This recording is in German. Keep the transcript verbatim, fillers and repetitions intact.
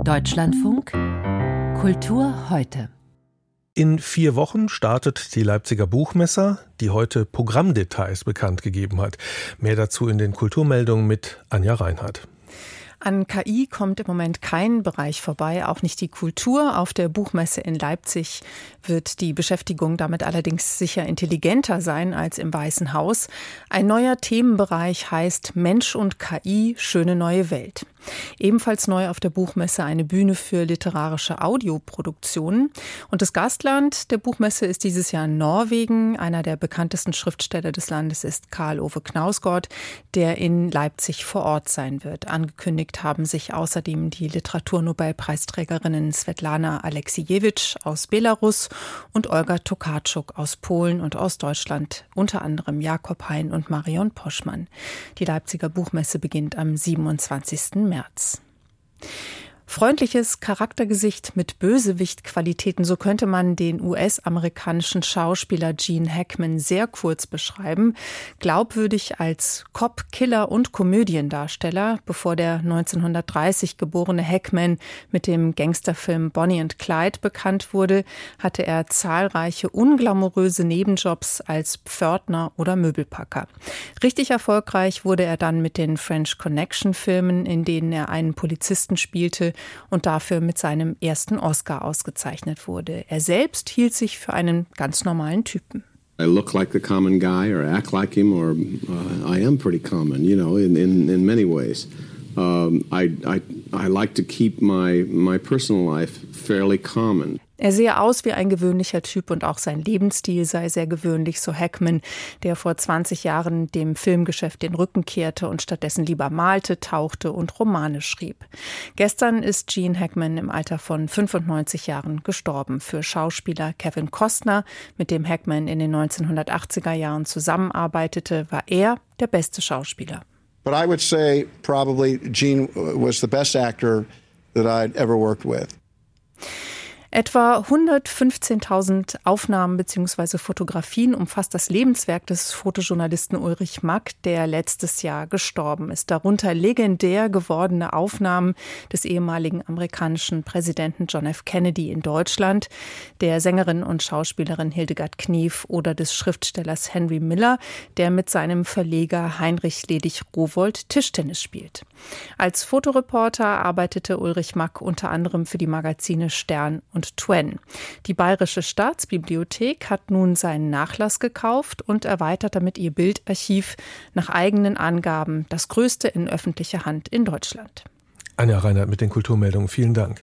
Deutschlandfunk Kultur heute. In vier Wochen startet die Leipziger Buchmesse, die heute Programmdetails bekannt gegeben hat. Mehr dazu in den Kulturmeldungen mit Anja Reinhardt. An K I kommt im Moment kein Bereich vorbei, auch nicht die Kultur. Auf der Buchmesse in Leipzig wird die Beschäftigung damit allerdings sicher intelligenter sein als im Weißen Haus. Ein neuer Themenbereich heißt Mensch und K I, schöne neue Welt. Ebenfalls neu auf der Buchmesse eine Bühne für literarische Audioproduktionen. Und das Gastland der Buchmesse ist dieses Jahr Norwegen. Einer der bekanntesten Schriftsteller des Landes ist Karl Ove Knausgård, der in Leipzig vor Ort sein wird. Angekündigt haben sich außerdem die Literaturnobelpreisträgerinnen Svetlana Aleksijewitsch aus Belarus und Olga Tokarczuk aus Polen und aus Deutschland, unter anderem Jakob Hein und Marion Poschmann. Die Leipziger Buchmesse beginnt am siebenundzwanzigsten März. Freundliches Charaktergesicht mit Bösewicht-Qualitäten, so könnte man den U S-amerikanischen Schauspieler Gene Hackman sehr kurz beschreiben. Glaubwürdig als Cop, Killer und Komödiendarsteller, bevor der neunzehnhundertdreißig geborene Hackman mit dem Gangsterfilm Bonnie and Clyde bekannt wurde, hatte er zahlreiche unglamouröse Nebenjobs als Pförtner oder Möbelpacker. Richtig erfolgreich wurde er dann mit den French Connection-Filmen, in denen er einen Polizisten spielte und dafür mit seinem ersten Oscar ausgezeichnet wurde. Er selbst hielt sich für einen ganz normalen Typen. I look like the common guy or act like him or uh, I am pretty common, you know, in, in, in many ways. Um, I, I, I like to keep my, my personal life fairly common. Er sehe aus wie ein gewöhnlicher Typ und auch sein Lebensstil sei sehr gewöhnlich, so Hackman, der vor zwanzig Jahren dem Filmgeschäft den Rücken kehrte und stattdessen lieber malte, tauchte und Romane schrieb. Gestern ist Gene Hackman im Alter von fünfundneunzig Jahren gestorben. Für Schauspieler Kevin Costner, mit dem Hackman in den neunzehnhundertachtziger Jahren zusammenarbeitete, war er der beste Schauspieler. But I would say probably Gene was the best actor that I'd ever worked with. Etwa hundertfünfzehntausend Aufnahmen bzw. Fotografien umfasst das Lebenswerk des Fotojournalisten Ulrich Mack, der letztes Jahr gestorben ist. Darunter legendär gewordene Aufnahmen des ehemaligen amerikanischen Präsidenten John F. Kennedy in Deutschland, der Sängerin und Schauspielerin Hildegard Knef oder des Schriftstellers Henry Miller, der mit seinem Verleger Heinrich Ledig-Rowohlt Tischtennis spielt. Als Fotoreporter arbeitete Ulrich Mack unter anderem für die Magazine Stern und Twen. Die Bayerische Staatsbibliothek hat nun seinen Nachlass gekauft und erweitert damit ihr Bildarchiv, nach eigenen Angaben das größte in öffentlicher Hand in Deutschland. Anja Reinhardt mit den Kulturmeldungen. Vielen Dank.